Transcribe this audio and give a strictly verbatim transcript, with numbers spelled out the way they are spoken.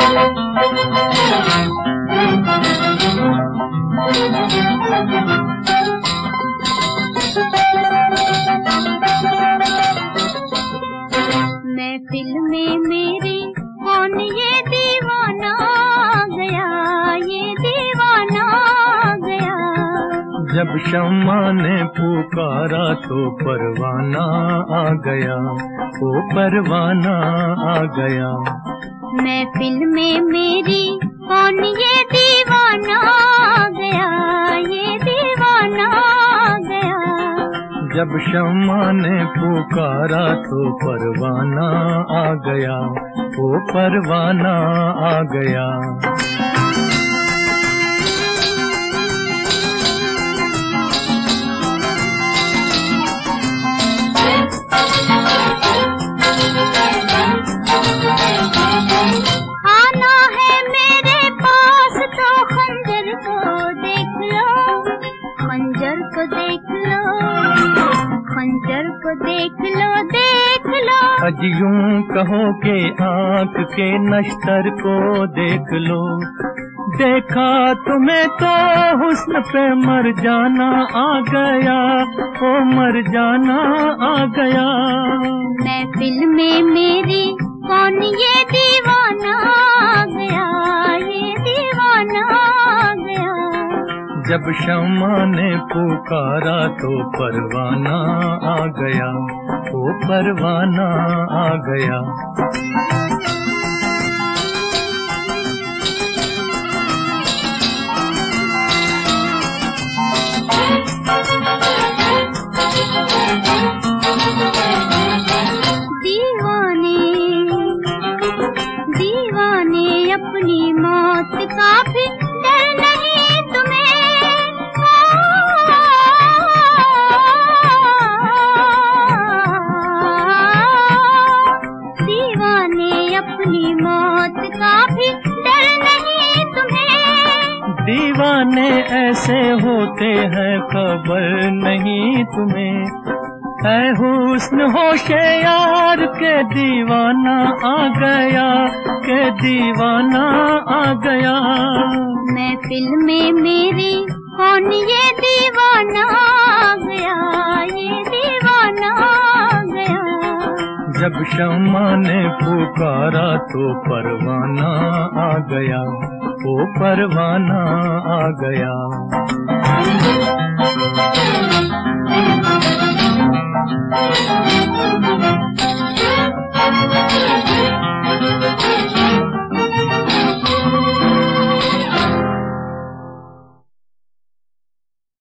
महफिल में मेरी कौन ये दीवाना गया, ये दीवाना गया। जब शम्मा ने पुकारा तो परवाना आ गया, ओ परवाना आ गया। महफिल में मेरी कौन ये दीवाना गया, ये दीवाना गया। जब शम्मा ने पुकारा तो परवाना आ गया, ओ परवाना आ गया। आना है मेरे पास तो खंजर को देख लो, खंजर को देख लो, खंजर को देख लो, देख लो। अज यूं कहो के आँख के नश्तर को देख लो। देखा तुम्हें तो हुस्न पे मर जाना आ गया, ओ मर जाना आ गया। महफिल में मेरी कौन ये दीवाना गया, ये दीवाना गया। जब शम्मा ने पुकारा तो परवाना आ गया, ओ परवाना आ गया। दीवाने दीवाने अपनी मौत का भी डर नहीं तुम्हें। दीवाने अपनी मौत का भी डर नहीं तुम्हें। दीवाने ऐसे होते हैं खबर नहीं तुम्हें। है हुस्न होशे यार के दीवाना आ गया, के दीवाना आ गया। महफिल में मेरी कौन ये दीवाना गया, ये दीवाना गया। जब शम्मा ने पुकारा तो परवाना आ गया, ओ परवाना आ गया। Thank you.